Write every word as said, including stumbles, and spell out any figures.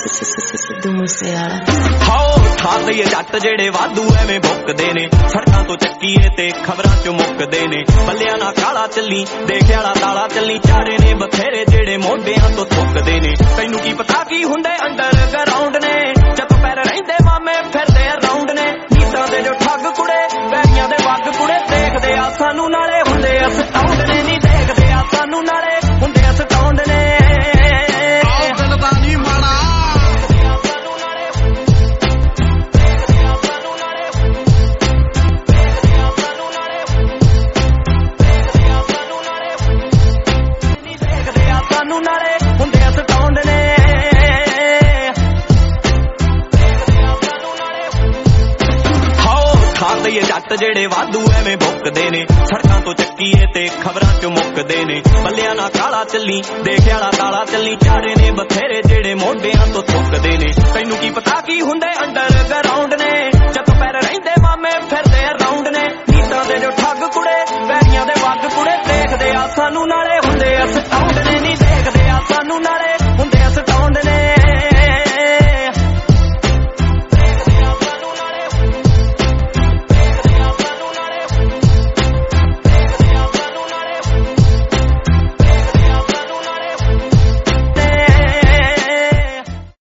ਸਿੱਧੂ ਮੂਸੇਵਾਲਾ ਹਾਓ ਠਾ ਦਈਏ ਜੱਟ ਜਿਹੜੇ ਵਾਧੂ ਐਵੇਂ ਭੁੱਕਦੇ ਨੇ ਸੜਕਾਂ ਤੋਂ ਚੱਕੀਏ ਤੇ ਖਬਰਾਂ ਚ ਮੁੱਕਦੇ ਨੇ ਬੱਲਿਆਂ ਨਾਲ ਕਾਲਾ ਚੱਲੀ ਦੇਖਿਆ ਵਾਲਾ ਤਾਲਾ ਚੱਲੀ ਚਾਰੇ ਨੇ ਬਥੇਰੇ ਜਿਹੜੇ ਮੋਢਿਆਂ ਤੋਂ ਥੁੱਕਦੇ ਨੇ ਤੈਨੂੰ ਕੀ ਪਤਾ ਕੀ ਹੁੰਦੇ ਅੰਡਰਗਰਾਉਂਡ ਨੇ ਚੱਪ ਪੈਰ ਰਹਿੰਦੇ ਮਾਮੇ ਫਿਰਦੇ ਅਰਾਉਂਡ ਨੇ ਨੀਤਾਂ ਦੇ ਜੋ ਠੱਗ ਕੁੜੇ ਪੈਰੀਆਂ ਦੇ ਵੱਗ ਕੁੜੇ ਦੇਖਦੇ ਆ ਸਾਨੂੰ ਨਾਲੇ ਹੁੰਦੇ ਆ ਸਟਾਉਂਡ ਨੇ ਨਹੀਂ ਦੇਖਦੇ ਆ ਸਾਨੂੰ ਨਾਲੇ ਹੁੰਦੇ ਆ ਸਟਾਉਂਡ ਨੇ ਜੱਟ ਜਿਹੜੇ ਵਾਧੂ ਐਵੇਂ ਭੁੱਕਦੇ ਨੇ ਸੜਕਾਂ ਤੋਂ ਚੱਕੀਏ ਤੇ ਖਬਰਾਂ ਚ ਮੁੱਕਦੇ ਨੇ ਬੱਲਿਆਂ ਨਾਲ ਕਾਲਾ ਚੱਲੀ ਦੇਖਿਆ ਵਾਲਾ ਤਾਲਾ ਚੱਲੀ ਚਾਰੇ ਨੇ ਬਥੇਰੇ ਜਿਹੜੇ ਮੋਢਿਆਂ ਤੋਂ ਥੁੱਕਦੇ ਨੇ ਤੈਨੂੰ ਕੀ ਪਤਾ ਕੀ ਹੁੰਦੇ ਅੰਡਰ